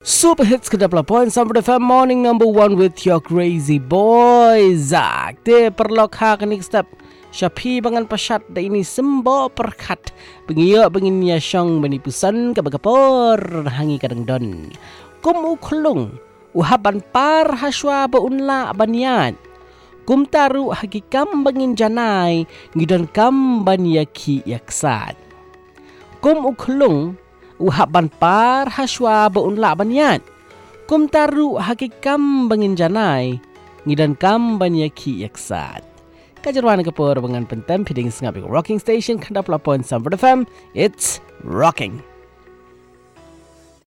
Super hits ke 80 sampai FM morning number 1 with your crazy boys. Zak de perlok ha kenik step. Syapi bangan pasyat da ini sembo perkat. Bengiyo bengin ya syong bani pusan ke bagapor hangi kadang don. Kum ukulung uhaban par haswa beunla banian. Kum taru hakikam bengin janai ngidon kam banyaki yaksad. Kum ukulung uhaban par haswa beunla banian. Kum taru hakikam bengin janai ngidan kam banyaki yaksad. Kajarwan kapur dengan pentem piding sengapik rocking station kandap lapon Sambar FM. It's rocking.